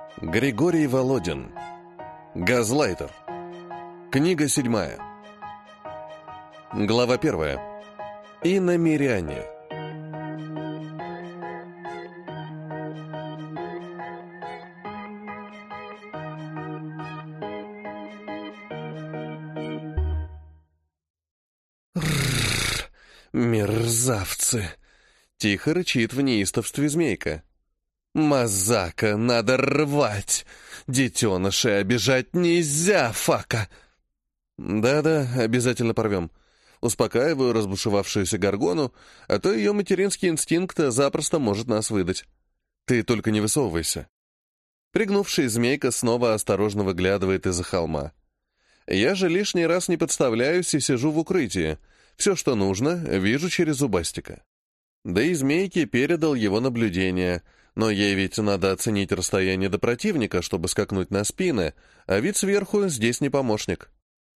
Григорий Володин. Газлайтер. Книга 7. Глава 1. Иномиряне. Мерзавцы! Тихо рычит в неистовстве змейка. «Мазака надо рвать! Детенышей обижать нельзя, фака!» «Да-да, обязательно порвем». Успокаиваю разбушевавшуюся горгону, а то ее материнский инстинкт запросто может нас выдать. «Ты только не высовывайся». Пригнувший змейка снова осторожно выглядывает из-за холма. Я же лишний раз не подставляюсь и сижу в укрытии. Все, что нужно, вижу через зубастика. Да и змейке передал его наблюдение, но ей ведь надо оценить расстояние до противника, чтобы скакнуть на спины, а вид сверху здесь не помощник.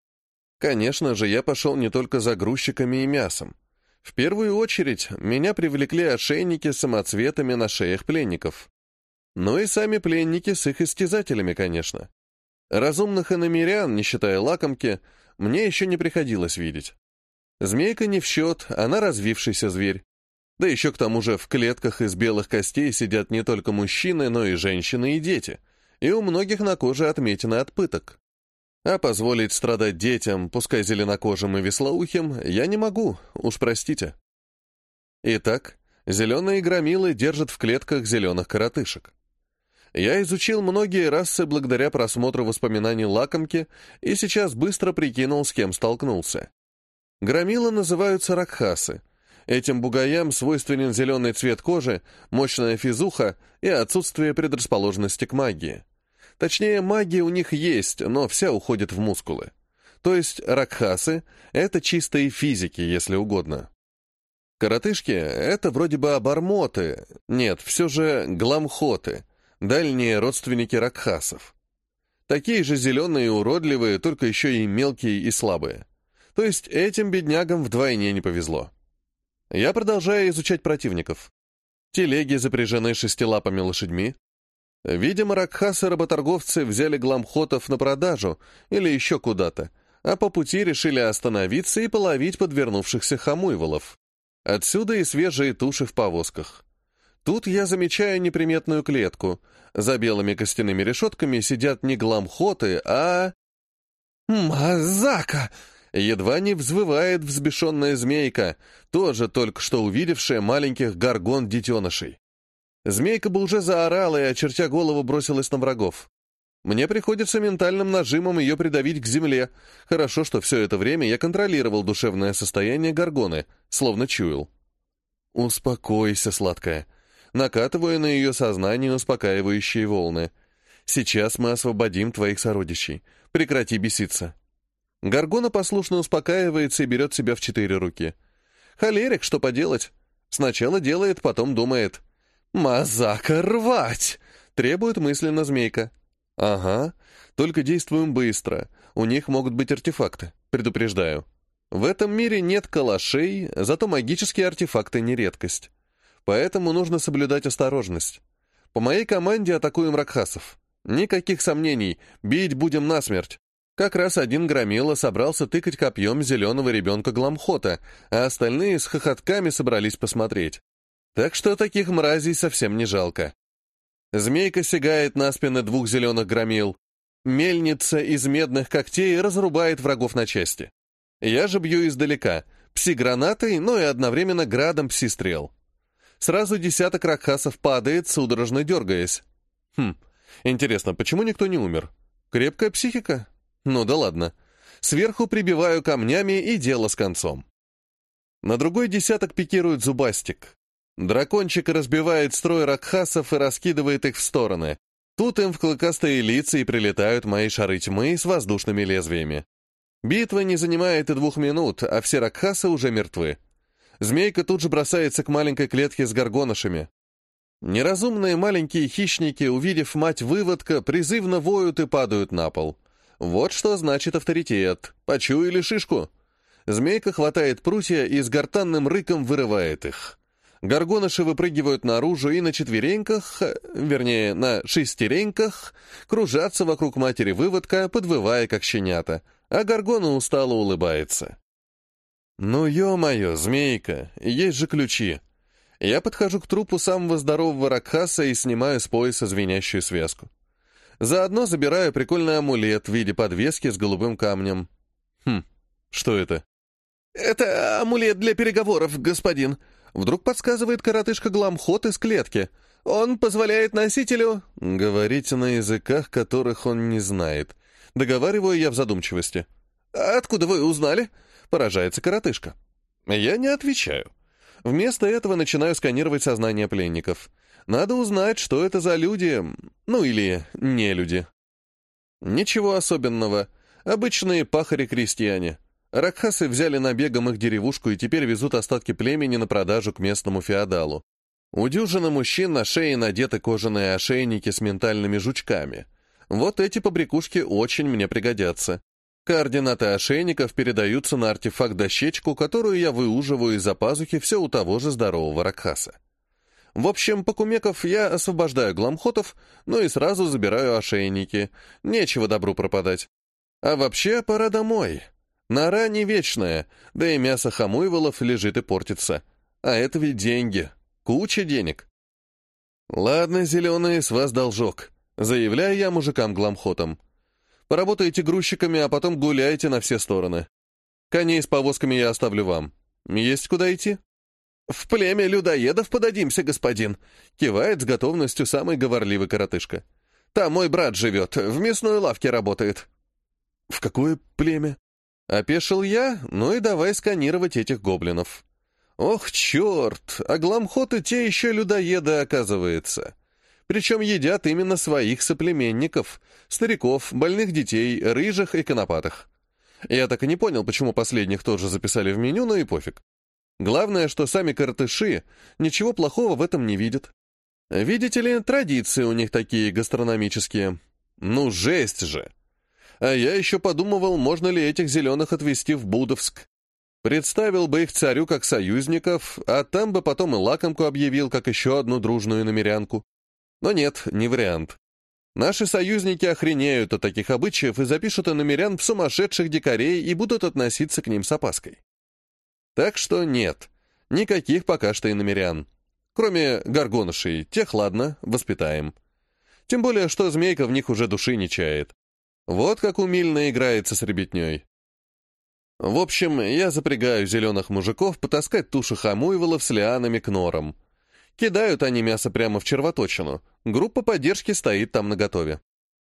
Конечно же, я пошел не только за грузчиками и мясом. В первую очередь, меня привлекли ошейники с самоцветами на шеях пленников. Ну и сами пленники с их истязателями, конечно. Разумных иномирян, не считая лакомки, мне еще не приходилось видеть. Змейка не в счет, она развившийся зверь. Да еще к тому же в клетках из белых костей сидят не только мужчины, но и женщины и дети, и у многих на коже отметины от пыток. А позволить страдать детям, пускай зеленокожим и веслоухим, я не могу, уж простите. Итак, зеленые громилы держат в клетках зеленых коротышек. Я изучил многие расы благодаря просмотру воспоминаний лакомки и сейчас быстро прикинул, с кем столкнулся. Громилы называются ракхасы. Этим бугаям свойственен зеленый цвет кожи, мощная физуха и отсутствие предрасположенности к магии. Точнее, магия у них есть, но вся уходит в мускулы. То есть ракхасы — это чистые физики, если угодно. Коротышки — это вроде бы обормоты, нет, все же гламхоты, дальние родственники ракхасов. Такие же зеленые и уродливые, только еще и мелкие и слабые. То есть этим беднягам вдвойне не повезло. Я продолжаю изучать противников. Телеги запряжены шестилапыми лошадьми. Видимо, ракхасы-работорговцы взяли гламхотов на продажу или еще куда-то, а по пути решили остановиться и половить подвернувшихся хамуйволов. Отсюда и свежие туши в повозках. Тут я замечаю неприметную клетку. За белыми костяными решетками сидят не гламхоты, а... «Мазака!» Едва не взвывает взбешенная змейка, тоже только что увидевшая маленьких горгон-детенышей. Змейка бы уже заорала и, очертя голову, бросилась на врагов. Мне приходится ментальным нажимом ее придавить к земле. Хорошо, что все это время я контролировал душевное состояние горгоны, словно чуял. «Успокойся, сладкая». Накатываю на ее сознание успокаивающие волны. «Сейчас мы освободим твоих сородичей. Прекрати беситься». Горгона послушно успокаивается и берет себя в 4 руки. Холерик, что поделать? Сначала делает, потом думает. «Мазака рвать!» — требует мысленно змейка. «Ага, только действуем быстро. У них могут быть артефакты, предупреждаю. В этом мире нет калашей, зато магические артефакты не редкость. Поэтому нужно соблюдать осторожность. По моей команде атакуем ракхасов. Никаких сомнений, бить будем насмерть». Как раз один громила собрался тыкать копьем зеленого ребенка гламхота, а остальные с хохотками собрались посмотреть. Так что таких мразей совсем не жалко. Змейка сигает на спины 2 зеленых громил. Мельница из медных когтей разрубает врагов на части. Я же бью издалека, пси-гранатой, но и одновременно градом пси-стрел. Сразу десяток ракхасов падает, судорожно дергаясь. Интересно, почему никто не умер? Крепкая психика? Ну да ладно. Сверху прибиваю камнями, и дело с концом. На другой десяток пикирует зубастик. Дракончик разбивает строй ракхасов и раскидывает их в стороны. Тут им в клыкастые лица и прилетают мои шары тьмы с воздушными лезвиями. Битва не занимает и 2 минут, а все ракхасы уже мертвы. Змейка тут же бросается к маленькой клетке с горгонышами. Неразумные маленькие хищники, увидев мать-выводка, призывно воют и падают на пол. Вот что значит авторитет. Почуяли шишку. Змейка хватает прутья и с гортанным рыком вырывает их. Горгоныши выпрыгивают наружу и на четвереньках, вернее, на шестереньках, кружатся вокруг матери выводка, подвывая, как щенята, а Горгона устало улыбается. «Ну, ё-моё, змейка, есть же ключи!» Я подхожу к трупу самого здорового Ракхаса и снимаю с пояса звенящую связку. Заодно забираю прикольный амулет в виде подвески с голубым камнем. Что это? «Это амулет для переговоров, господин», — вдруг подсказывает коротышка Гламхот из клетки. «Он позволяет носителю...» Говорить на языках, которых он не знает. Договариваю я в задумчивости. «Откуда вы узнали?» — поражается коротышка. Я не отвечаю. Вместо этого начинаю сканировать сознание пленников. Надо узнать, что это за люди, ну или не люди. Ничего особенного. Обычные пахари-крестьяне. Ракхасы взяли набегом их деревушку и теперь везут остатки племени на продажу к местному феодалу. У дюжины мужчин на шее надеты кожаные ошейники с ментальными жучками. Вот эти побрякушки очень мне пригодятся. Координаты ошейников передаются на артефакт-дощечку, которую я выуживаю из-за пазухи все у того же здорового Ракхаса. В общем, покумеков я освобождаю Гламхотов, ну и сразу забираю ошейники. Нечего добру пропадать. А вообще, пора домой. Нора не вечная, да и мясо хамуйволов лежит и портится. А это ведь деньги. Куча денег. Ладно, зеленые, с вас должок. Заявляю я мужикам-гламхотам. Поработаете грузчиками, а потом гуляйте на все стороны. Коней с повозками я оставлю вам. Есть куда идти? В племя людоедов подадимся, господин, кивает с готовностью самый говорливый коротышка. Там мой брат живет, в мясной лавке работает. В какое племя? Опешил я, ну и давай сканировать этих гоблинов. Ох, черт, а гламхоты те еще людоеды, оказывается. Причем едят именно своих соплеменников, стариков, больных детей, рыжих и конопатых. Я так и не понял, почему последних тоже записали в меню, но и пофиг. Главное, что сами коротыши ничего плохого в этом не видят. Видите ли, традиции у них такие гастрономические. Ну, жесть же! А я еще подумывал, можно ли этих зеленых отвезти в Будовск. Представил бы их царю как союзников, а там бы потом и лакомку объявил, как еще одну дружную намерянку. Но нет, не вариант. Наши союзники охренеют от таких обычаев и запишут иномерян в сумасшедших дикарей и будут относиться к ним с опаской. Так что нет, никаких пока что иномерян. Кроме горгонышей, тех, ладно, воспитаем. Тем более, что змейка в них уже души не чает. Вот как умильно играется с ребятней. В общем, я запрягаю зеленых мужиков потаскать туши хамуйволов с лианами к норам. Кидают они мясо прямо в червоточину. Группа поддержки стоит там наготове.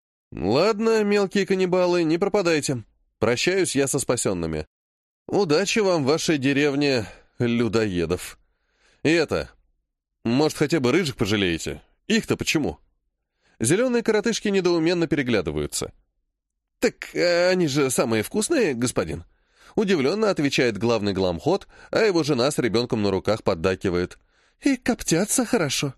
Ладно, мелкие каннибалы, не пропадайте. Прощаюсь я со спасенными. Удачи вам в вашей деревне людоедов. И это, может, хотя бы рыжих пожалеете? Их-то почему? Зеленые коротышки недоуменно переглядываются. «Так они же самые вкусные, господин», — удивленно отвечает главный гламхот, а его жена с ребенком на руках поддакивает. «И коптятся хорошо».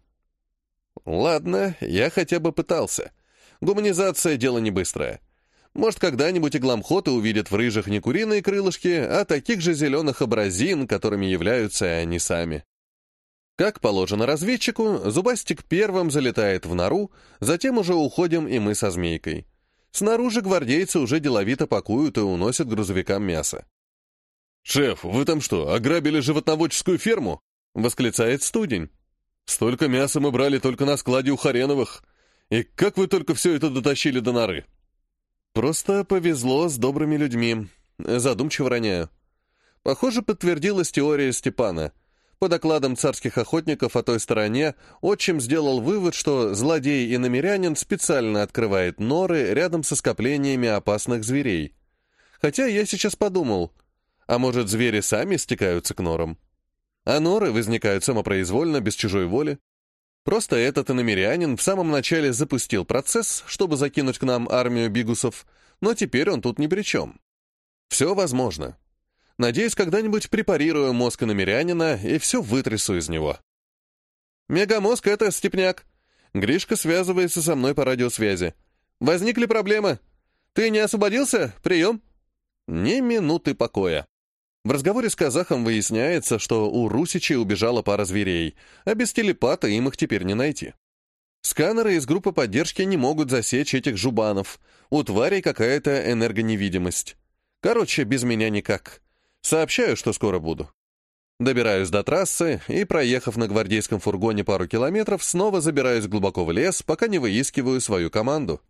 Ладно, я хотя бы пытался. Гуманизация — дело не быстрое. Может, когда-нибудь и гламхоты увидят в рыжих не куриные крылышки, а таких же зеленых образин, которыми являются и они сами. Как положено разведчику, Зубастик первым залетает в нору, затем уже уходим и мы со Змейкой. Снаружи гвардейцы уже деловито пакуют и уносят грузовикам мясо. «Шеф, вы там что, ограбили животноводческую ферму?» — восклицает Студень. «Столько мяса мы брали только на складе у Хареновых. И как вы только все это дотащили до норы?» «Просто повезло с добрыми людьми», — задумчиво роняю. Похоже, подтвердилась теория Степана. По докладам царских охотников о той стороне, отчим сделал вывод, что злодей и намерянин специально открывает норы рядом со скоплениями опасных зверей. Хотя я сейчас подумал, а может, звери сами стекаются к норам? А норы возникают самопроизвольно, без чужой воли. Просто этот иномерянин в самом начале запустил процесс, чтобы закинуть к нам армию бигусов, но теперь он тут ни при чем. Все возможно. Надеюсь, когда-нибудь препарирую мозг иномерянина и все вытрясу из него. «Мегамозг — это Степняк». Гришка связывается со мной по радиосвязи. «Возникли проблемы. Ты не освободился? Прием». Ни минуты покоя. В разговоре с казахом выясняется, что у русичей убежала пара зверей, а без телепата им их теперь не найти. Сканеры из группы поддержки не могут засечь этих жубанов. У тварей какая-то энергоневидимость. Короче, без меня никак. Сообщаю, что скоро буду. Добираюсь до трассы и, проехав на гвардейском фургоне пару километров, снова забираюсь глубоко в лес, пока не выискиваю свою команду.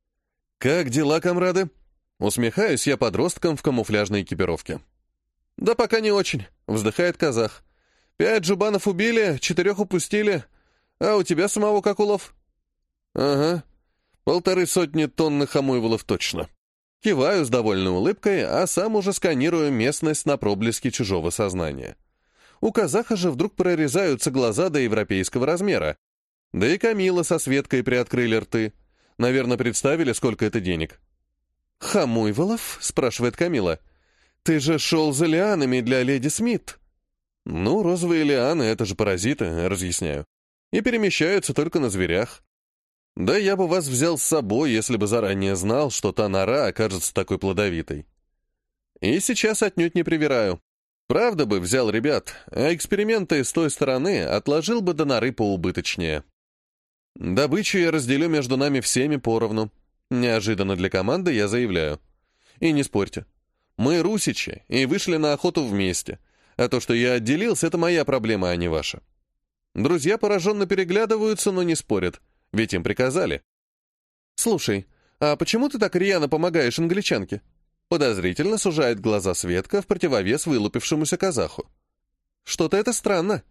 «Как дела, комрады?» Усмехаюсь я подросткам в камуфляжной экипировке. «Да пока не очень», — вздыхает казах. «5 жубанов убили, 4 упустили. А у тебя самого как улов?» «Ага, 150 тонн хомуйволов точно». Киваю с довольной улыбкой, а сам уже сканирую местность на проблески чужого сознания. У казаха же вдруг прорезаются глаза до европейского размера. Да и Камила со Светкой приоткрыли рты. Наверное, представили, сколько это денег. «Хомуйволов?» — спрашивает Камила. «Ты же шел за лианами для леди Смит». «Ну, розовые лианы — это же паразиты», — разъясняю. «И перемещаются только на зверях. Да я бы вас взял с собой, если бы заранее знал, что та нора окажется такой плодовитой. И сейчас отнюдь не привираю. Правда бы взял ребят, а эксперименты с той стороны отложил бы до норы поубыточнее. Добычу я разделю между нами всеми поровну. Неожиданно для команды я заявляю. И не спорьте. Мы русичи и вышли на охоту вместе, а то, что я отделился, это моя проблема, а не ваша. Друзья пораженно переглядываются, но не спорят, ведь им приказали. «Слушай, а почему ты так рьяно помогаешь англичанке?» Подозрительно сужает глаза Светка в противовес вылупившемуся казаху. «Что-то это странно».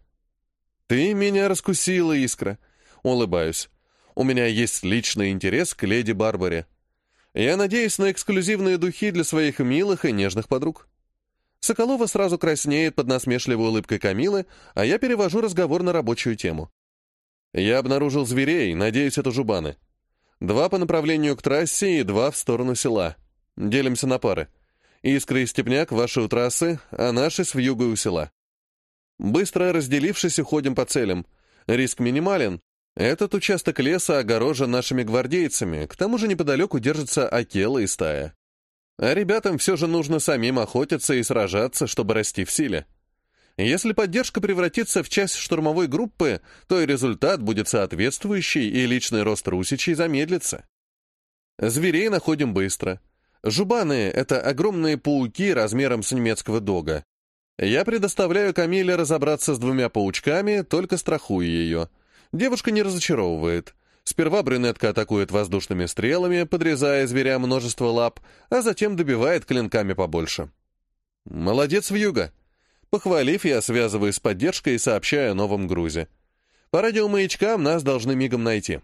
«Ты меня раскусила, Искра». Улыбаюсь. «У меня есть личный интерес к леди Барбаре. Я надеюсь на эксклюзивные духи для своих милых и нежных подруг». Соколова сразу краснеет под насмешливой улыбкой Камилы, а я перевожу разговор на рабочую тему. «Я обнаружил зверей, надеюсь, это жубаны. 2 по направлению к трассе и 2 в сторону села. Делимся на пары. Искра и Степняк ваши у трассы, а наши с вьюгой у села. Быстро разделившись, уходим по целям. Риск минимален. Этот участок леса огорожен нашими гвардейцами, к тому же неподалеку держится Акела и стая. А ребятам все же нужно самим охотиться и сражаться, чтобы расти в силе. Если поддержка превратится в часть штурмовой группы, то и результат будет соответствующий, и личный рост русичей замедлится. Зверей находим быстро. Жубаны — это огромные пауки размером с немецкого дога. Я предоставляю Камиле разобраться с 2 паучками, только страхую ее. Девушка не разочаровывает. Сперва брюнетка атакует воздушными стрелами, подрезая зверя множество лап, а затем добивает клинками побольше. «Молодец, вьюга!» Похвалив, я связываюсь с поддержкой и сообщаю о новом грузе. По радиомаячкам нас должны мигом найти.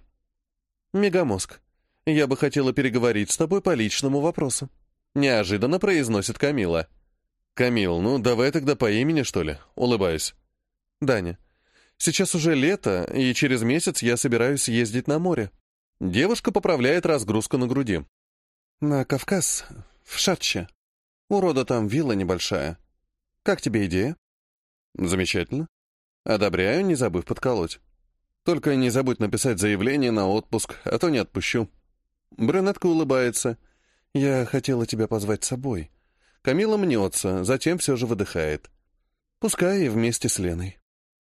«Мегамозг, я бы хотела переговорить с тобой по личному вопросу», — неожиданно произносит Камила. «Камил, ну давай тогда по имени, что ли?» — улыбаюсь. «Даня, сейчас уже лето, и через месяц я собираюсь ездить на море». Девушка поправляет разгрузку на груди. «На Кавказ, в Шатче. У рода там вилла небольшая. Как тебе идея?» «Замечательно. Одобряю, не забыв подколоть. Только не забудь написать заявление на отпуск, а то не отпущу». Брюнетка улыбается. «Я хотела тебя позвать с собой». Камила мнется, затем все же выдыхает. «Пускай и вместе с Леной».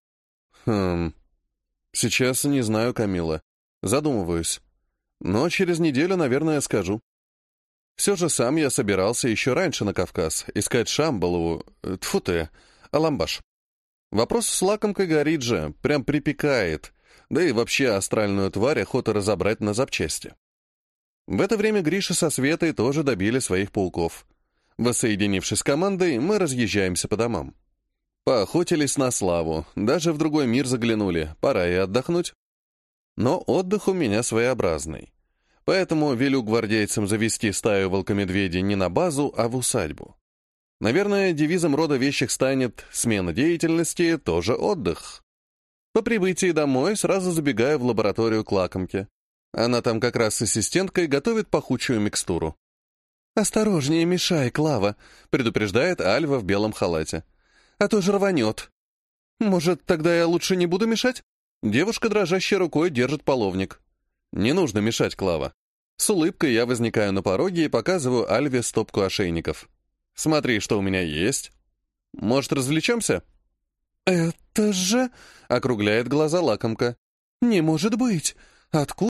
Сейчас не знаю, Камила. Задумываюсь. Но через неделю, наверное, скажу. Все же сам я собирался еще раньше на Кавказ, искать Шамбалову, тьфу ты, Аламбаш. Вопрос с лакомкой горит же, прям припекает, да и вообще астральную тварь охота разобрать на запчасти. В это время Гриша со Светой тоже добили своих пауков. Воссоединившись с командой, мы разъезжаемся по домам. Поохотились на славу, даже в другой мир заглянули, пора и отдохнуть. Но отдых у меня своеобразный. Поэтому велю гвардейцам завести стаю волкомедведей не на базу, а в усадьбу. Наверное, девизом рода вещих станет «смена деятельности, тоже отдых». По прибытии домой сразу забегаю в лабораторию к лакомке. Она там как раз с ассистенткой готовит пахучую микстуру. «Осторожнее, мешай, Клава», — предупреждает Альва в белом халате. «А то же рванет». «Может, тогда я лучше не буду мешать?» Девушка дрожащей рукой держит половник. «Не нужно мешать, Клава». С улыбкой я возникаю на пороге и показываю Альве стопку ошейников. «Смотри, что у меня есть». Может, развлечемся?» «Это же...» — округляет глаза лакомка. «Не может быть! Откуда?»